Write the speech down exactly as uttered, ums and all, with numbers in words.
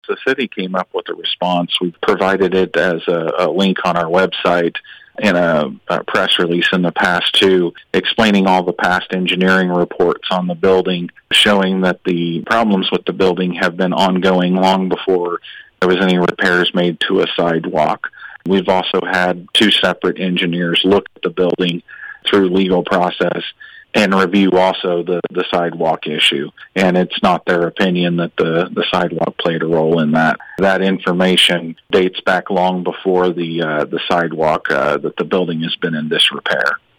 The city came up with a response. We've provided it as a, a link on our website in a, a press release in the past too, explaining all the past engineering reports on the building, showing that the problems with the building have been ongoing long before there was any repairs made to a sidewalk. We've also had two separate engineers look at the building through legal process and review also the, the sidewalk issue. And it's not their opinion that the, the sidewalk played a role in that. That information dates back long before the uh, the sidewalk, uh, that the building has been in disrepair.